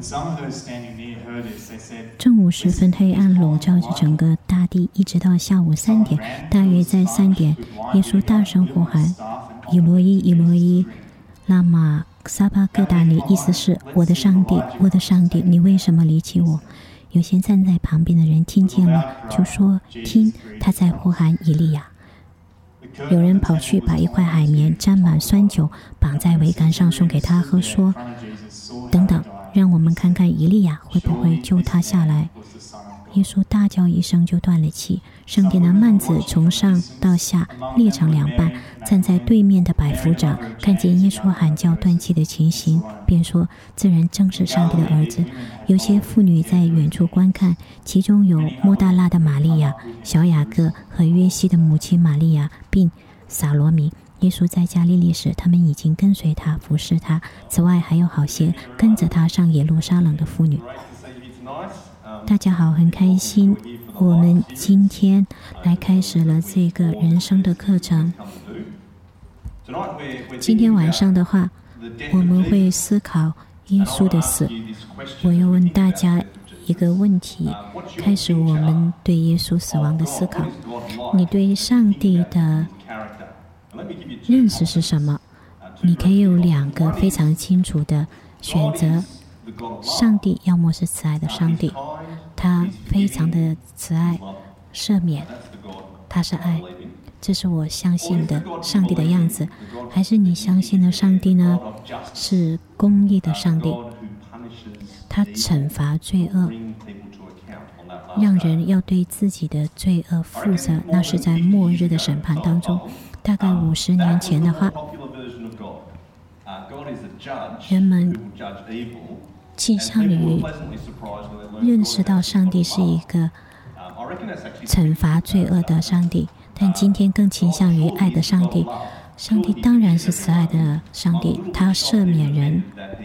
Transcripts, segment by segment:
正午时分，黑暗笼罩着整个大地，一直到下午3点。大约在3点，耶稣大声呼喊：“以罗伊，以罗伊，拉玛撒巴各达尼”，意思是：“我的上帝，我的上帝，你为什么离弃我？”有些站在旁边的人听见了，就说：“听，他在呼喊以利亚。”有人跑去把一块海绵沾满酸酒，绑在桅杆上送给他喝，说：“等等，让我们看看以利亚会不会救他下来。”耶稣大叫一声就断了气。圣殿的幔子从上到下裂成2半。站在对面的百夫长看见耶稣喊叫断气的情形，便说：“这人正是上帝的儿子。”有些妇女在远处观看，其中有莫大拉的玛利亚、小雅各和约西的母亲玛利亚，并撒罗米。耶稣在加利利时，他们已经跟随他，服侍他。此外还有好些跟着他上耶路撒冷的妇女。大家好，很开心，我们今天来开始了这个人生的课程。今天晚上的话，我们会思考耶稣的死。我要问大家一个问题，开始我们对耶稣死亡的思考。你对上帝的认识是什么？你可以有2个非常清楚的选择。上帝要么是慈爱的上帝，他非常的慈爱赦免，他是爱，这是我相信的上帝的样子。还是你相信的上帝呢？是公义的上帝，他惩罚罪恶，让人要对自己的罪恶负责。那是在末日的审判当中。大概50年前的话，人们倾向于认识到上帝是一个惩罚罪恶的上帝，但今天更倾向于爱的上帝。上帝当然是慈爱的上帝，他赦免人。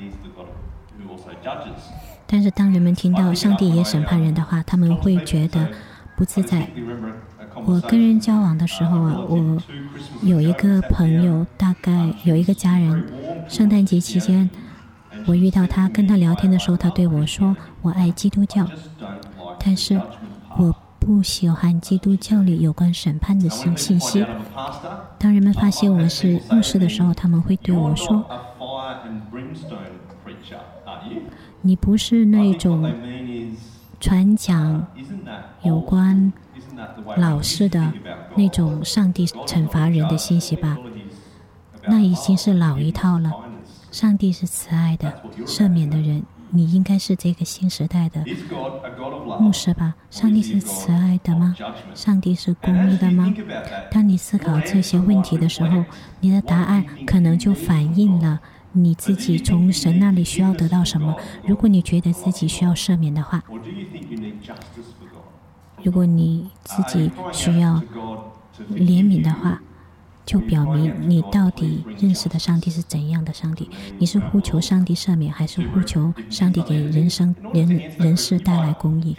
但是当人们听到上帝也审判人的话，他们会觉得不自在。我跟人交往的时候啊，我有一个朋友，大概有一个家人，圣诞节期间我遇到他，跟他聊天的时候，他对我说：“我爱基督教，但是我不喜欢基督教里有关审判的信息。”当人们发现我是牧师的时候，他们会对我说：“你不是那种传讲有关老师的那种上帝惩罚人的信息吧？那已经是老一套了。上帝是慈爱的、赦免的人，你应该是这个新时代的牧师吧？上帝是慈爱的吗？上帝是公义的吗？当你思考这些问题的时候，你的答案可能就反映了你自己从神那里需要得到什么。如果你觉得自己需要赦免的话，如果你自己需要怜悯的话，就表明你到底认识的上帝是怎样的上帝。你是呼求上帝赦免，还是呼求上帝给人世带来公义？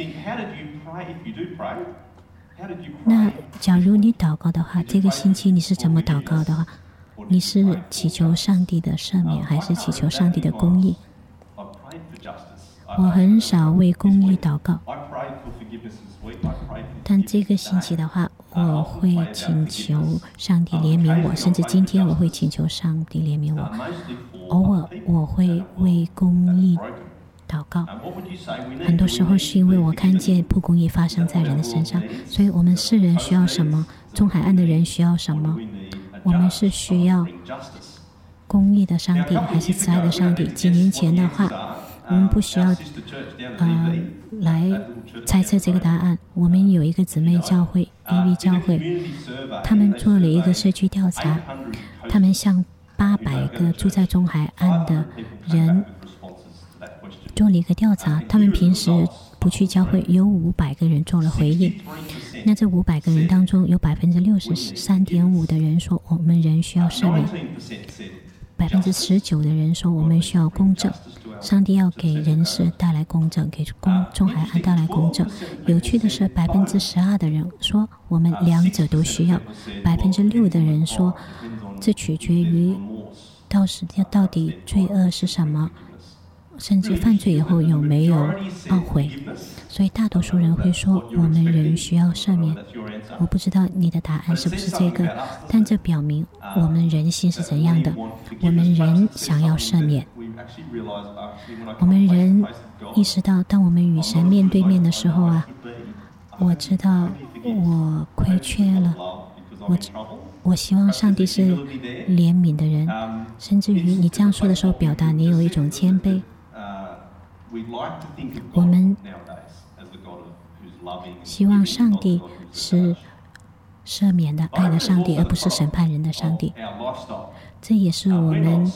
那假如你祷告的话，这个星期你是怎么祷告的话？你是祈求上帝的赦免，还是祈求上帝的公义？我很少为公义祷告，但这个星期的话，我会请求上帝怜悯我，甚至今天我会请求上帝怜悯我。偶尔我会为公义祷告，很多时候是因为我看见不公义发生在人的身上。所以我们世人需要什么？中海岸的人需要什么？我们是需要公义的上帝，还是慈爱的上帝？几年前的话，我们不需要来猜测这个答案。我们有一个姊妹教会 AV 教会，他们做了一个社区调查，他们向800个住在中海岸的人做了一个调查，他们平时不去教会，有500个人做了回应。那这500个人当中，有63.5%的人说我们人需要赦免，19%的人说我们需要公正。上帝要给人世带来公正，给中海岸带来公正。有趣的是，12%的人说我们2者都需要，6%的人说这取决于到底罪恶是什么。 甚至犯罪以后有没有懊悔。所以大多数人会说我们人需要赦免。我不知道你的答案是不是这个，但这表明我们人性是怎样的。我们人想要赦免。我们人意识到，当我们与神面对面的时候啊，我知道我亏缺了，我希望上帝是怜悯的人，甚至于你这样说的时候，表达你有一种谦卑。我们希望上帝是赦免的、爱的上帝，而不是审判人的上帝。这也是我们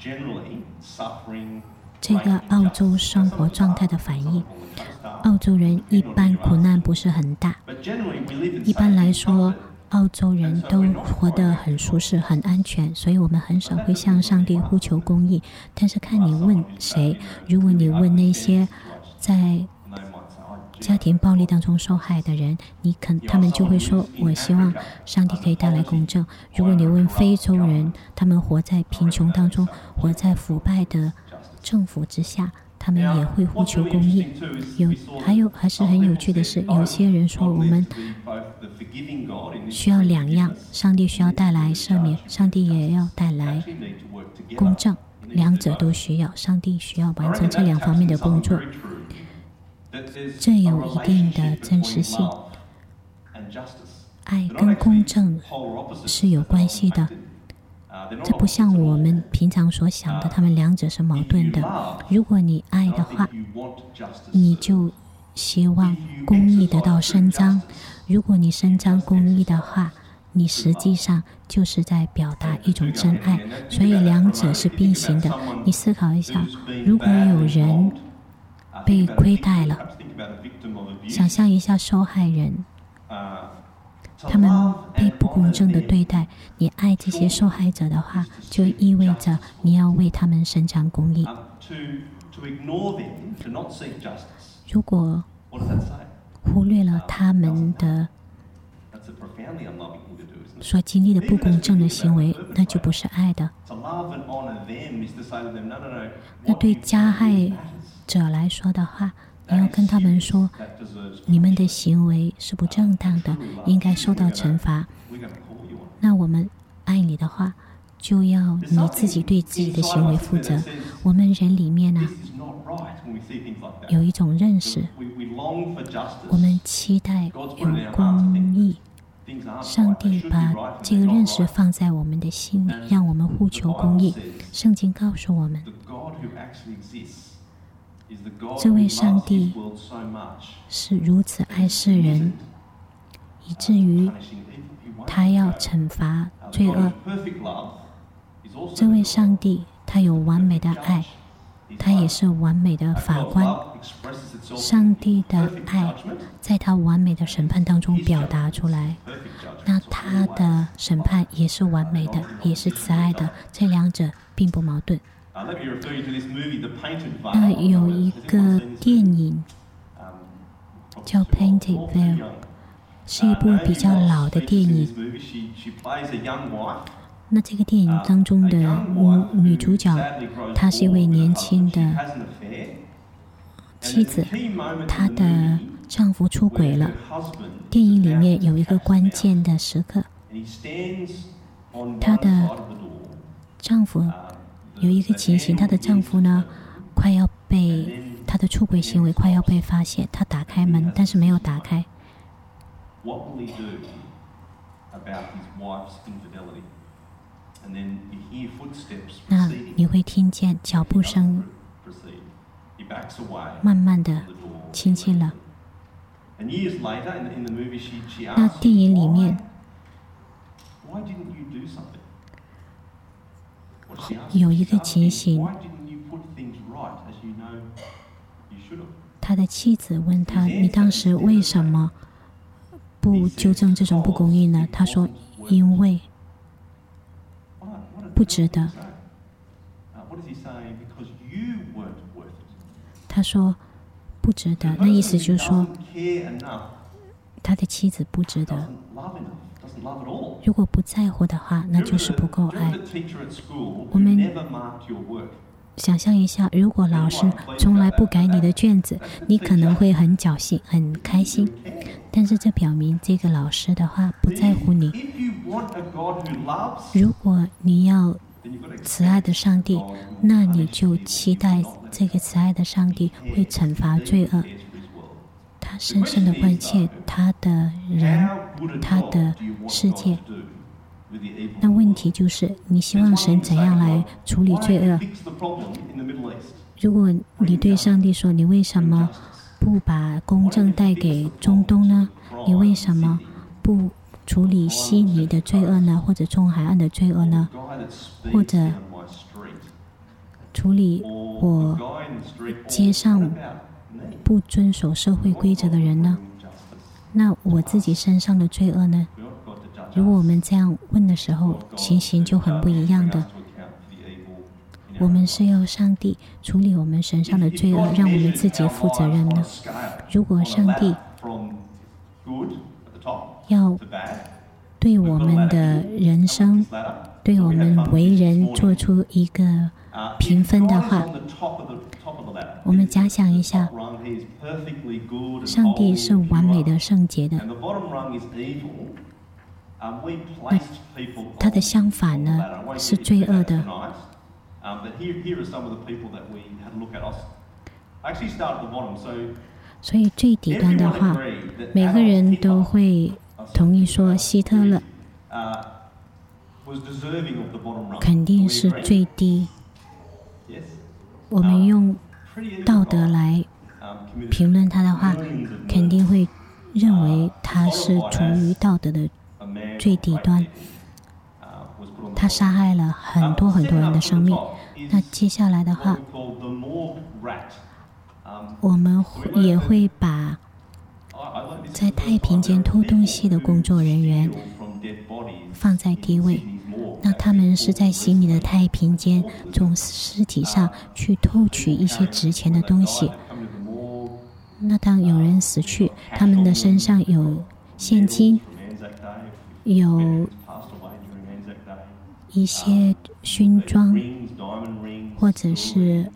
这个澳洲生活状态的反应。澳洲人一般苦难不是很大，一般来说澳洲人都活得很舒适、很安全，所以我们很少会向上帝呼求公义。但是看你问谁，如果你问那些在家庭暴力当中受害的人，他们就会说，我希望上帝可以带来公正。如果你问非洲人，他们活在贫穷当中，活在腐败的政府之下，他们也会呼求公义。还是很有趣的是，有些人说我们需要两样，上帝需要带来赦免，上帝也要带来公正，两者都需要，上帝需要完成这两方面的工作。这有一定的真实性，爱跟公正是有关系的。这不像我们平常所想的，他们两者是矛盾的。如果你爱的话，你就希望公义得到伸张。如果你伸张公义的话，你实际上就是在表达一种真爱。所以两者是并行的。你思考一下，如果有人被亏待了，想象一下受害人，他们被不公正的对待，你爱这些受害者的话，就意味着你要为他们伸张公义。如果忽略了他们的所经历的不公正的行为，那就不是爱的。那对加害者来说的话，你要跟他们说，你们的行为是不正当的，应该受到惩罚。那我们爱你的话，就要你自己对自己的行为负责。我们人里面啊，有一种认识，我们期待有公义。上帝把这个认识放在我们的心里，让我们呼求公义。圣经告诉我们，这位上帝是如此爱世人，以至于他要惩罚罪恶。这位上帝他有完美的爱，他也是完美的法官。上帝的爱在他完美的审判当中表达出来，那他的审判也是完美的，也是慈爱的，这两者并不矛盾。有一个电影叫《Painted Veil》，是一部比较老的电影。那这个电影当中的女主角，她是一位年轻的妻子，她的丈夫出轨了。电影里面有一个关键的时刻，她的丈夫有一个情形，她的丈夫呢，快要被她的出轨行为快要被发现，她打开门，但是没有打开。那你会听见脚步声慢慢的亲近了。那电影里面有一个情形，他的妻子问他，你当时为什么不纠正这种不公义呢？他说，因为不值得。他说不值得，那意思就是说他的妻子不值得。如果不在乎的话，那就是不够爱。我们想象一下，如果老师从来不改你的卷子，你可能会很侥幸很开心，但是这表明这个老师的话不在乎你。如果你要慈爱的上帝，那你就期待这个慈爱的上帝会惩罚罪恶，他深深的关切他的人，他的世界。那问题就是，你希望神怎样来处理罪恶？如果你对上帝说，你为什么不把公正带给中东呢？你为什么不处理悉尼的罪恶呢？或者中海岸的罪恶呢？或者处理我街上不遵守社会规则的人呢？那我自己身上的罪恶呢？如果我们这样问的时候，情形就很不一样的。我们是要上帝处理我们身上的罪恶，让我们自己负责任呢？如果上帝要对我们的人生，对我们为人做出一个评分的话，我们假想一下，上帝是完美的、圣洁的，那他的相反呢是罪恶的。所以最底端的话，每个人都会同意说，希特勒肯定是最低。我们用道德来评论他的话，肯定会认为他是处于道德的最底端。他杀害了很多很多人的生命。那接下来的话，我们也会把在太平间偷东西的工作人员放在第位。那他们是在悉尼的太平间从尸体上去偷取一些值钱的东西。那当有人死去，他们的身上有现金，有一些勋章，或者是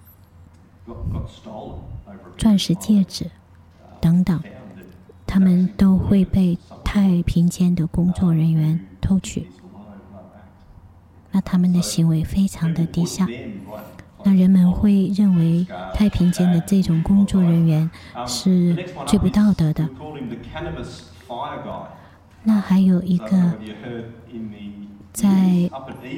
钻石戒指等等，他们都会被太平间的工作人员偷取。那他们的行为非常的低下，那人们会认为太平间的这种工作人员是最不道德的。那还有一个在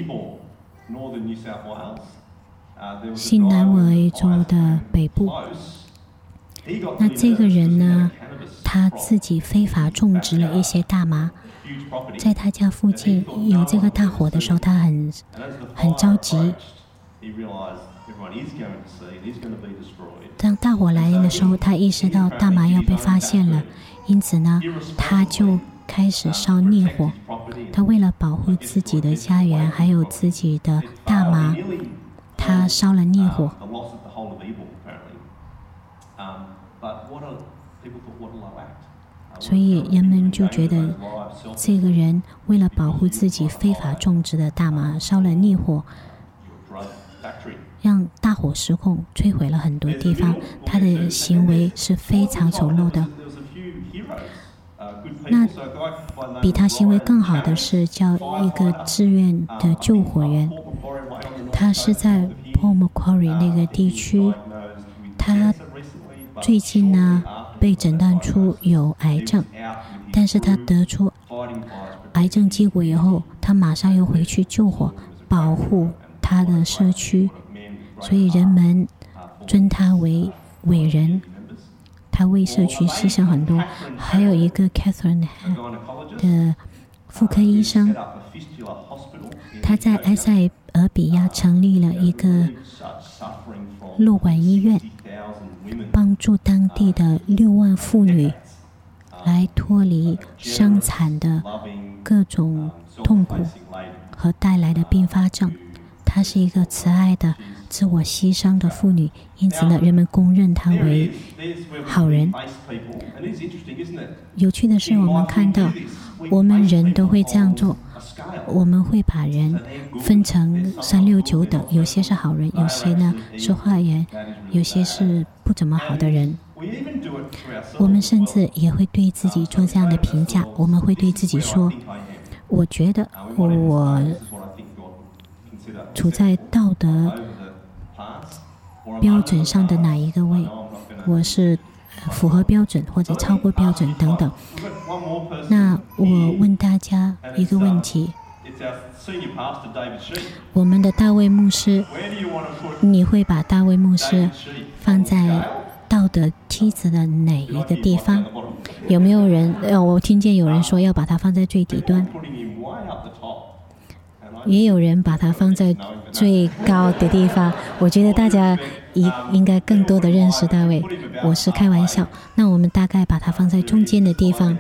新南威尔州的北部，那这个人呢，他自己非法种植了一些大麻，在他家附近有这个大火的时候，他很着急。当大火来临的时候，他意识到大麻要被发现了，因此呢，他就开始烧烈火。他为了保护自己的家园还有自己的大麻，他烧了烈火。所以人们就觉得这个人为了保护自己非法种植的大麻，烧了烈火，让大火失控，摧毁了很多地方。他的行为是非常丑陋的。那比他行为更好的是叫一个志愿的救火员，他是在 Port Macquarie 那个地区，他最近呢被诊断出有癌症，但是他得出癌症结果以后，他马上又回去救火，保护他的社区，所以人们尊他为伟人。他为社区牺牲很多。还有一个 Catherine 的妇科医生，他在埃塞俄比亚成立了一个瘘管医院，帮助当地的6万妇女来脱离生产的各种痛苦和带来的并发症。她是一个慈爱的、自我牺牲的妇女，因此呢，人们公认她为好人。有趣的是，我们看到我们人都会这样做。 我们会把人分成3、6、9等，有些是好人，有些呢是坏人，有些是不怎么好的人。我们甚至也会对自己做这样的评价，我们会对自己说，我觉得我处在道德标准上的哪一个位，我是符合标准或者超过标准等等。那我问大家一个问题，我们的大卫牧师，你会把大卫牧师放在道德梯子的哪一个地方？有没有人我听见有人说要把它放在最底端，也有人把它放在最高的地方。我觉得大家应该更多的认识大卫，我是开玩笑。那我们大概把它放在中间的地方。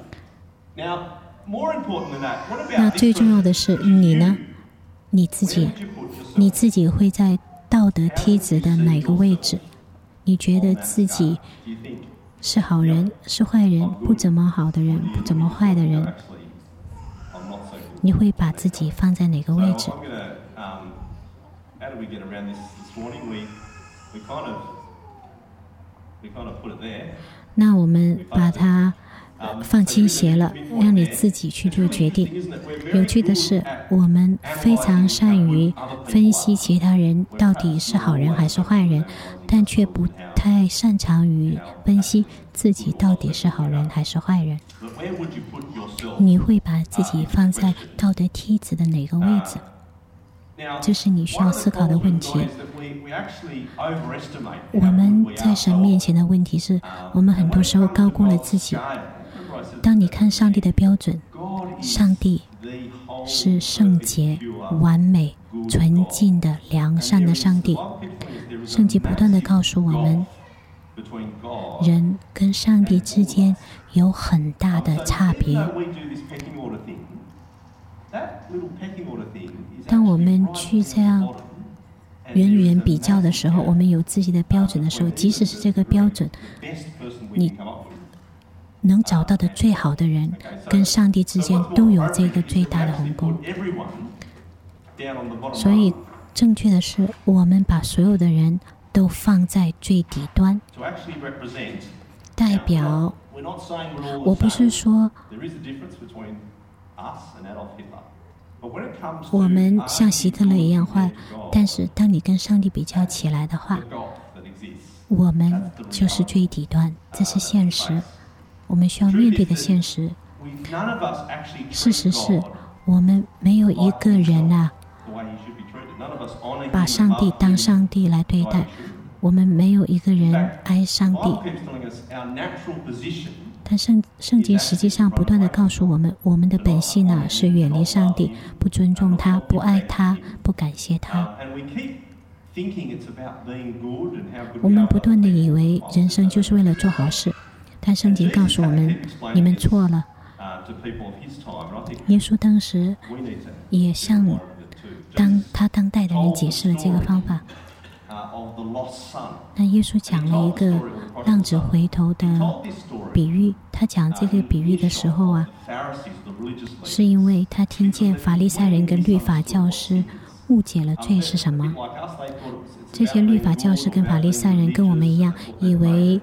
那最重要的是你呢？你自己会在道德梯子的哪个位置？你觉得自己是好人，是坏人，不怎么好的人，不怎么坏的人？你会把自己放在哪个位置？那我们把它放倾斜了，让你自己去做决定。有趣的是，我们非常善于分析其他人到底是好人还是坏人，但却不太擅长于分析自己到底是好人还是坏人。你会把自己放在道德梯子的哪个位置？这是你需要思考的问题。我们在神面前的问题是，我们很多时候高估了自己。当你看上帝的标准，上帝是圣洁、完美、纯净的、良善的上帝。圣经不断地告诉我们，人跟上帝之间有很大的差别。当我们去这样远远比较的时候，我们有自己的标准的时候，即使是这个标准，你能找到的最好的人跟上帝之间都有这个最大的鸿沟。所以正确的是，我们把所有的人都放在最底端，代表我不是说我们像希特勒一样坏，但是当你跟上帝比较起来的话，我们就是最底端，这是现实，我们需要面对的现实。事实是，我们没有一个人把上帝当上帝来对待，我们没有一个人爱上帝。但圣经实际上不断地告诉我们，我们的本性是远离上帝，不尊重他，不爱他，不感谢他。我们不断地以为人生就是为了做好事，但圣经告诉我们，你们错了。耶稣当时也向当代的人解释了这个方法。那耶稣讲了一个浪子回头的比喻，他讲这个比喻的时候是因为他听见法利赛人跟律法教师误解了罪是什么。这些律法教师跟法利赛人跟我们一样，以为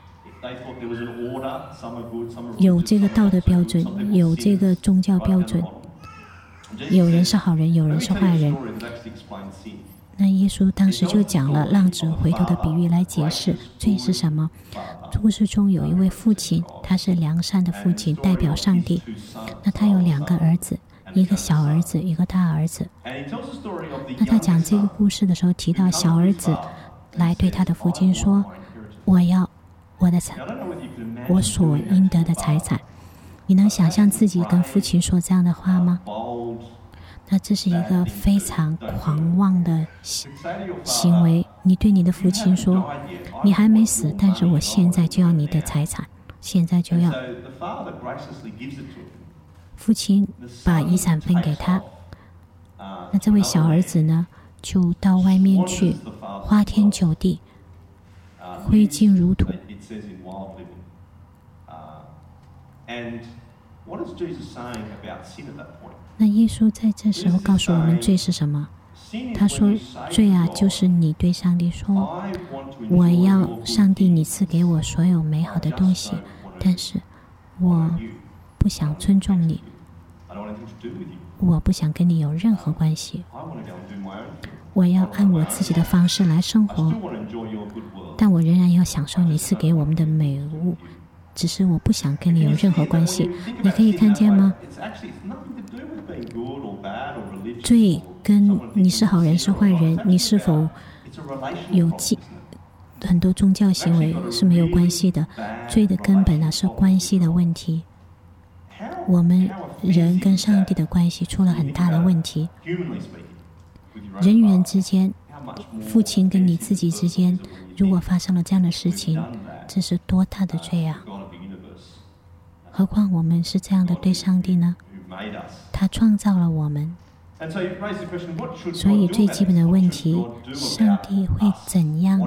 有这个道德标准，有这个宗教标准，有人是好人，有人是坏人。那耶稣当时就讲了浪子回头的比喻来解释罪是什么。故事中有一位父亲，他是良善的父亲，代表上帝。那他有2个儿子，一个小儿子，一个大儿子。那他讲这个故事的时候提到，小儿子来对他的父亲说，我要我所应得的财产。你能想象自己跟父亲说这样的话吗？那这是一个非常狂妄的行为。你对你的父亲说，你还没死，但是我现在就要你的财产，现在就要。父亲把遗产分给他，那这位小儿子呢，就到外面去花天酒地，灰烬如土。 那耶稣在这时候告诉我们罪是什么？他说罪啊，就是你对上帝说，我要上帝你赐给我所有美好的东西，但是我不想尊重你，我不想跟你有任何关系，我要按我自己的方式来生活，但我仍然要享受你赐给我们的美物，只是我不想跟你有任何关系。你可以看见吗？罪跟你是好人是坏人，你是否有很多宗教行为是没有关系的。罪的根本是关系的问题。我们人跟上帝的关系出了很大的问题。人与人之间，父亲跟你自己之间，如果发生了这样的事情，这是多大的罪啊！何况我们是这样的对上帝呢？他创造了我们，所以最基本的问题，上帝会怎样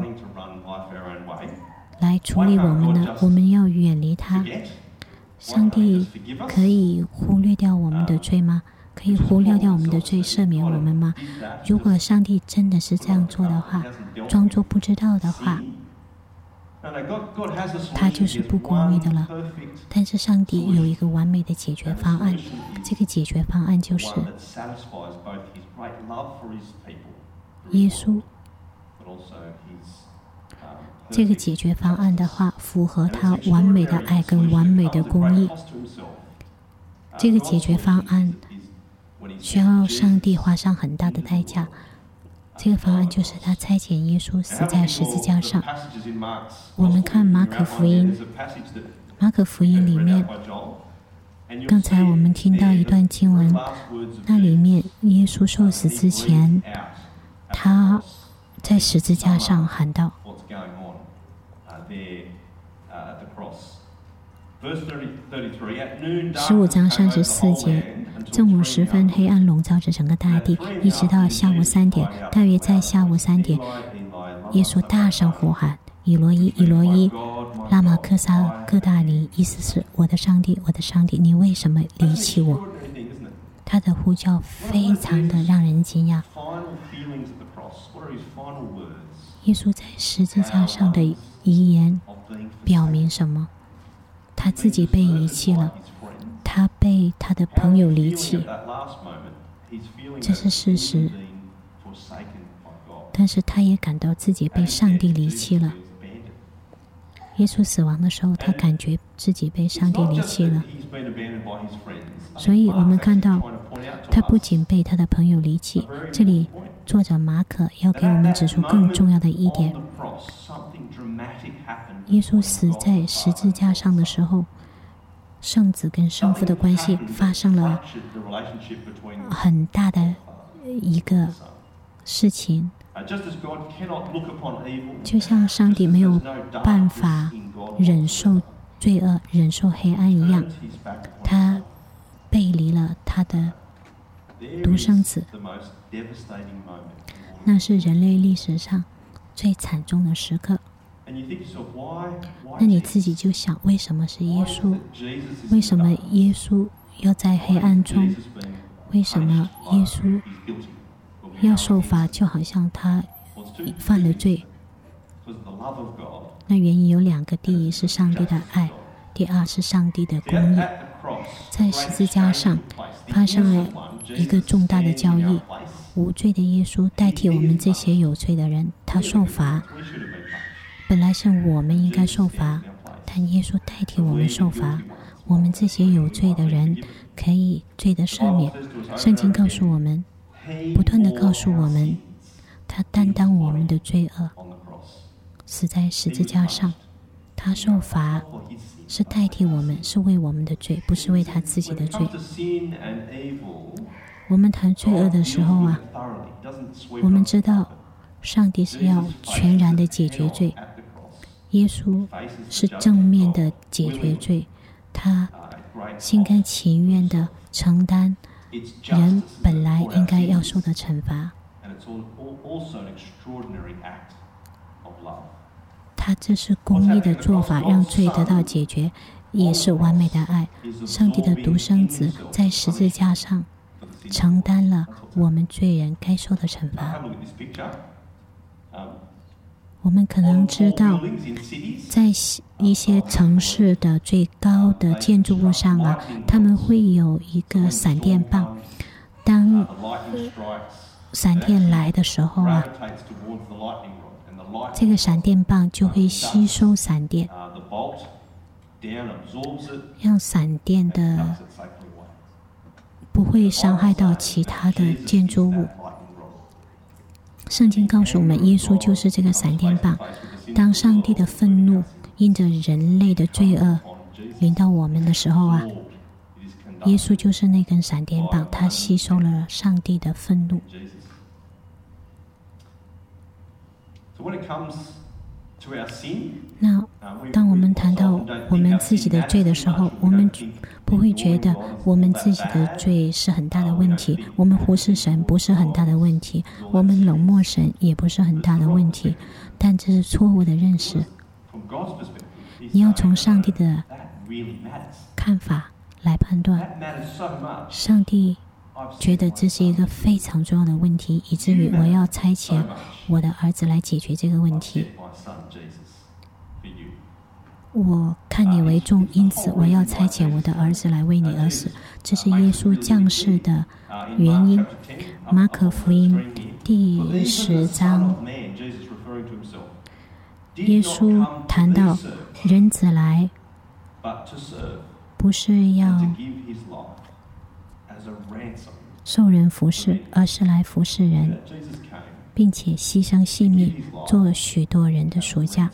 来处理我们呢？我们要远离他。上帝可以忽略掉我们的罪吗？可以忽略掉我们的罪，赦免我们吗？如果上帝真的是这样做的话，装作不知道的话，他就是不公义的了。但是上帝有一个完美的解决方案，这个解决方案就是耶稣。这个解决方案的话，符合他完美的爱跟完美的公义。这个解决方案需要上帝花上很大的代价。这个方案就是他差遣耶稣死在十字架上。我们看马可福音，马可福音里面，刚才我们听到一段经文，那里面耶稣受死之前，他在十字架上喊道，15章34节，正午时分，黑暗笼罩着整个大地，一直到下午3点。大约在下午3点，耶稣大声呼喊：“以罗伊，以罗伊，拉玛克撒各大尼”，意思是：“我的上帝，我的上帝，你为什么离弃我？”他的呼叫非常的让人惊讶。耶稣在十字架上的遗言表明什么？他自己被遗弃了，他被他的朋友离弃，这是事实。但是他也感到自己被上帝离弃了。耶稣死亡的时候，他感觉自己被上帝离弃了。所以我们看到，他不仅被他的朋友离弃，这里作者马可要给我们指出更重要的一点。耶稣死在十字架上的时候，圣子跟圣父的关系发生了很大的一个事情。就像上帝没有办法忍受罪恶、忍受黑暗一样，他背离了他的独生子。那是人类历史上最惨重的时刻。那你自己就想，为什么是耶稣？为什么耶稣要在黑暗中？为什么耶稣要受罚？就好像他犯了罪。那原因有2个：第一是上帝的爱，第二是上帝的公义。在十字架上发生了一个重大的交易，无罪的耶稣代替我们这些有罪的人，他受罚。本来是我们应该受罚，但耶稣代替我们受罚。我们这些有罪的人可以罪的赦免。圣经告诉我们，不断地告诉我们，他担当我们的罪恶，死在十字架上。他受罚是代替我们，是为我们的罪，不是为他自己的罪。我们谈罪恶的时候啊，我们知道上帝是要全然的解决罪，耶稣是正面的解决罪，他心甘情愿的承担人本来应该要受的惩罚。他这是公义的做法，让罪得到解决。 也是完美的爱。上帝的独生子在十字架上承担了我们罪人该受的惩罚。我们可能知道，在一些城市的最高的建筑物上啊，他们会有一个闪电棒。当闪电来的时候啊，这个闪电棒就会吸收闪电，让闪电的不会伤害到其他的建筑物。圣经告诉我们，耶稣就是这个闪电棒。当上帝的愤怒因着人类的罪恶临到我们的时候啊，耶稣就是那根闪电棒，他吸收了上帝的愤怒。那当我们谈到我们自己的罪的时候，我们不会觉得我们自己的罪是很大的问题，我们忽视神不是很大的问题，我们冷漠神也不是很大的问题，但这是错误的认识。你要从上帝的看法来判断，上帝觉得这是一个非常重要的问题，以至于我要差遣我的儿子来解决这个问题。我看你为重，因此我要差遣我的儿子来为你而死。这是耶稣降世的原因。马可福音第10章，耶稣谈到人子来不是要受人服侍，而是来服侍人，并且牺牲性命，做许多人的赎价。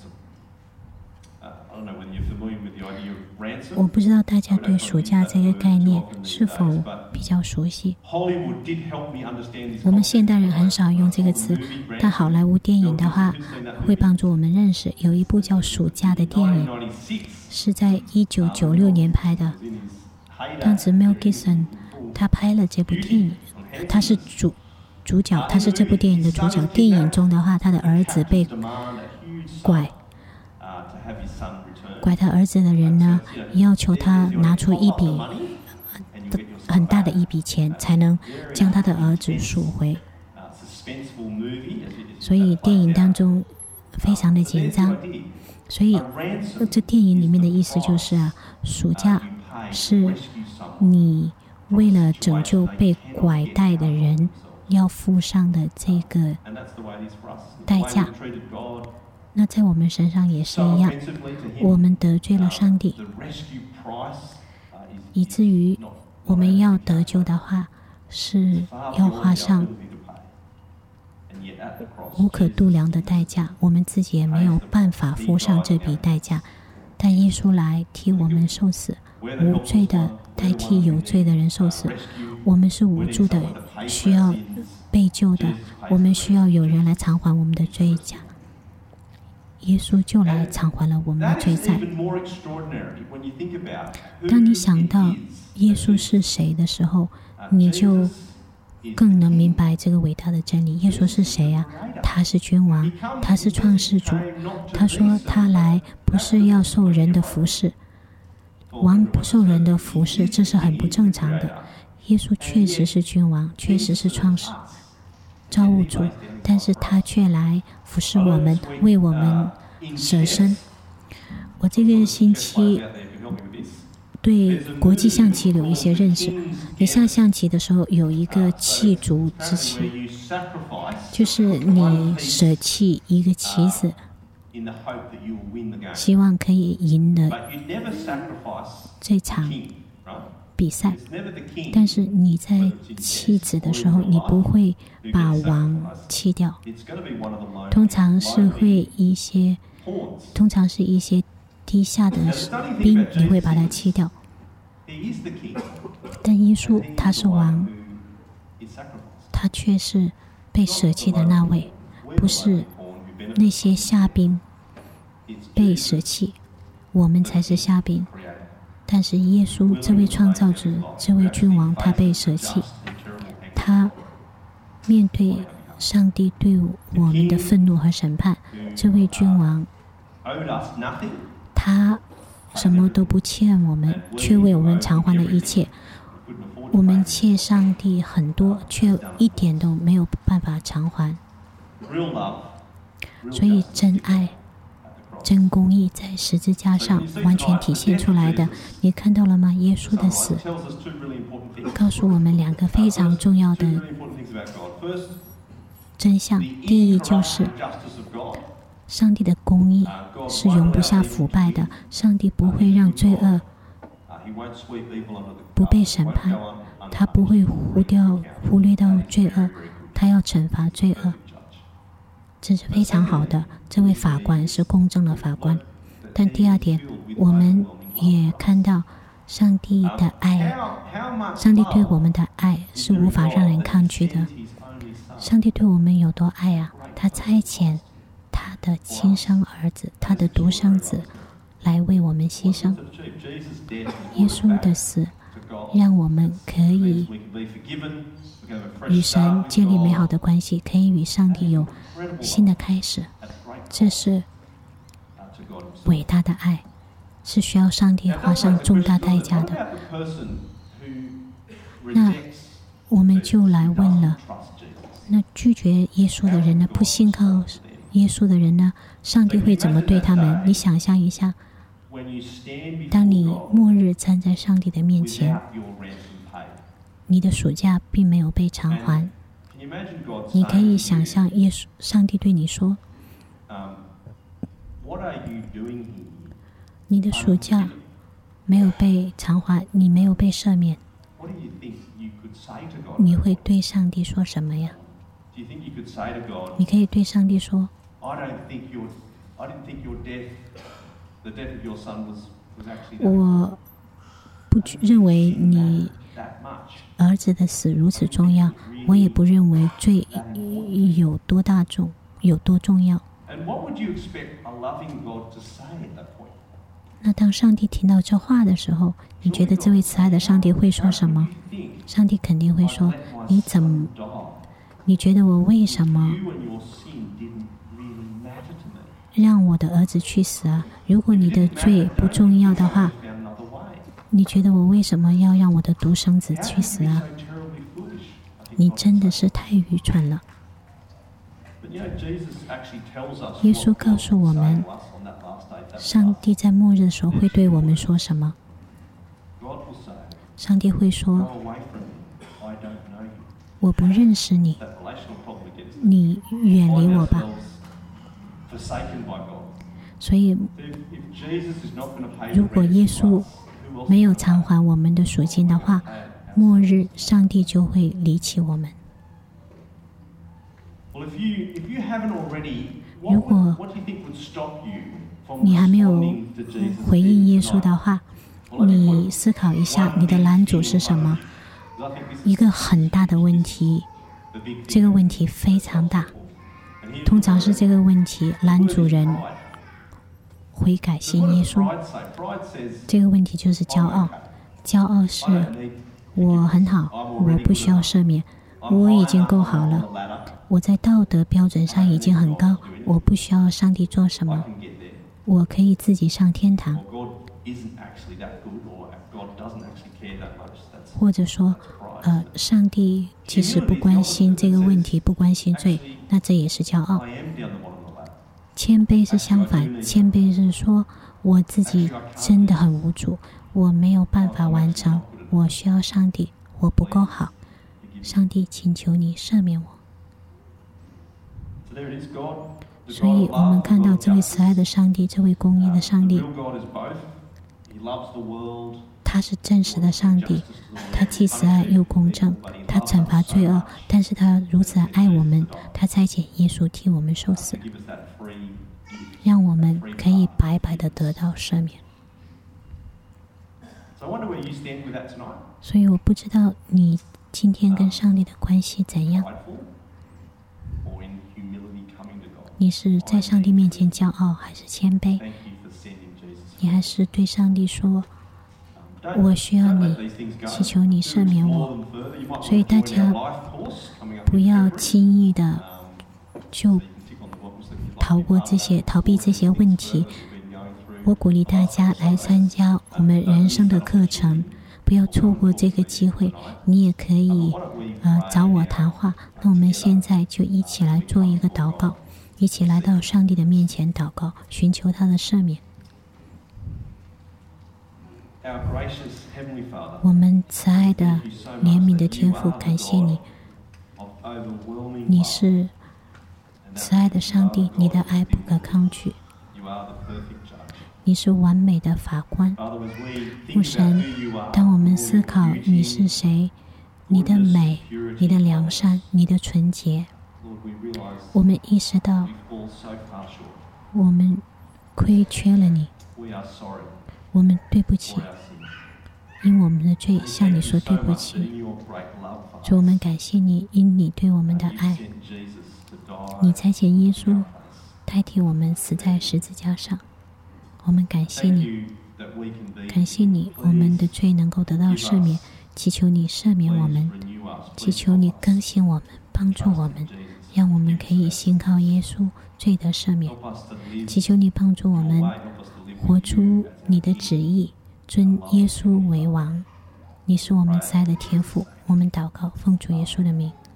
我不知道大家对赎价这个概念是否比较熟悉。我们现代人很少用这个词，但好莱坞电影的话会帮助我们认识。有一部叫《赎价》的电影，是在1996年拍的。当时 Mel Gibson 他拍了这部电影，他是主角，他是这部电影的主角。电影中的话，他的儿子被拐他儿子的人呢，要求他拿出一笔很大的一笔钱，才能将他的儿子赎回。所以电影当中非常的紧张。所以这电影里面的意思就是啊，赎价是你为了拯救被拐带的人要付上的这个代价。那在我们身上也是一样，我们得罪了上帝，以至于我们要得救的话是要花上无可度量的代价，我们自己也没有办法付上这笔代价。但耶稣来替我们受死，无罪的代替有罪的人受死。我们是无助的，需要被救的，我们需要有人来偿还我们的罪价。耶稣就来偿还了我们的罪债。当你想到耶稣是谁的时候，你就更能明白这个伟大的真理。耶稣是谁啊？他是君王，他是创世主。他说他来不是要受人的服侍，王不受人的服侍，这是很不正常的。耶稣确实是君王，确实是创世造物主，但是他却来服侍我们，为我们舍身。我这个星期对国际象棋有一些认识。你下象棋的时候有一个弃卒之棋，就是你舍弃一个棋子，希望可以赢得这场比赛。但是你在弃子的时候，你不会把王弃掉，通常是一些低下的兵，你会把它弃掉。但耶稣他是王，他却是被舍弃的那位，不是那些下兵被舍弃，我们才是下兵。但是耶稣这位创造者，这位君王，他被舍弃，他面对上帝对我们的愤怒和审判。这位君王他什么都不欠我们，却为我们偿还了一切。我们欠上帝很多，却一点都没有办法偿还。所以真爱、真公义在十字架上完全体现出来的，你看到了吗？耶稣的死告诉我们2个非常重要的真相。第一就是上帝的公义是容不下腐败的，上帝不会让罪恶不被审判，他不会忽略到罪恶，他要惩罚罪恶。这是非常好的，这位法官是公正的法官。但第二点，我们也看到上帝的爱，上帝对我们的爱是无法让人抗拒的。上帝对我们有多爱啊？他差遣他的亲生儿子，他的独生子来为我们牺牲。耶稣的死让我们可以与神建立美好的关系，可以与上帝有新的开始。这是伟大的爱，是需要上帝花上重大代价的。那我们就来问了，那拒绝耶稣的人呢？不信靠耶稣的人呢？上帝会怎么对他们？你想象一下，当你末日站在上帝的面前，你的暑假并没有被偿还，你可以想象上帝对你说，你的暑假没有被偿还，你没有被赦免，你会对上帝说什么呀？你可以对上帝说，我不认为你儿子的死如此重要，我也不认为罪有多重要。那当上帝听到这话的时候，你觉得这位慈爱的上帝会说什么？上帝肯定会说，你觉得我为什么让我的儿子去死啊？如果你的罪不重要的话，你觉得我为什么要让我的独生子去死啊？你真的是太愚蠢了。耶稣告诉我们，上帝在末日的时候会对我们说什么？上帝会说，我不认识你，你远离我吧。所以如果耶稣没有偿还我们的赎金的话，末日上帝就会离弃我们。如果你还没有回应耶稣的话，你思考一下你的拦阻是什么？一个很大的问题，这个问题非常大，通常是这个问题拦阻人悔改信耶稣。这个问题就是骄傲。骄傲是我很好，我不需要赦免，我已经够好了，我在道德标准上已经很高，我不需要上帝做什么，我可以自己上天堂。或者说上帝其实不关心这个问题，不关心罪，那这也是骄傲。谦卑是相反，谦卑是说我自己真的很无助，我没有办法完成，我需要上帝，我不够好，上帝请求你赦免我。所以我们看到这位慈爱的上帝，这位公义的上帝，他是真实的上帝，他既慈爱又公正，他惩罚罪恶，但是他如此爱我们，他差遣耶稣替我们受死，让我们可以白白的得到赦免。所以我不知道你今天跟上帝的关系怎样，你是在上帝面前骄傲还是谦卑？你还是对上帝说，我需要你，祈求你赦免我。所以大家不要轻易的就逃避这些问题。 我鼓励大家来参加我们人生的课程，不要错过这个机会。你也可以找我谈话。那我们现在就一起来做一个祷告，一起来到上帝的面前祷告，寻求他的赦免。我们慈爱的怜悯的天父，感谢你，你是慈爱的上帝，你的爱不可抗拒，你是完美的法官。父神，当我们思考你是谁，你的美，你的良善，你的纯洁，我们意识到我们亏缺了你，我们对不起，因我们的罪向你说对不起。主，我们感谢你，因你对我们的爱，你差遣耶稣代替我们死在十字架上。我们感谢你，感谢你，我们的罪能够得到赦免，祈求你赦免我们，祈求你更新我们，帮助我们，让我们可以信靠耶稣，罪得赦免。祈求你帮助我们活出你的旨意，尊耶稣为王。你是我们慈爱的天父，我们祷告，奉主耶稣的名，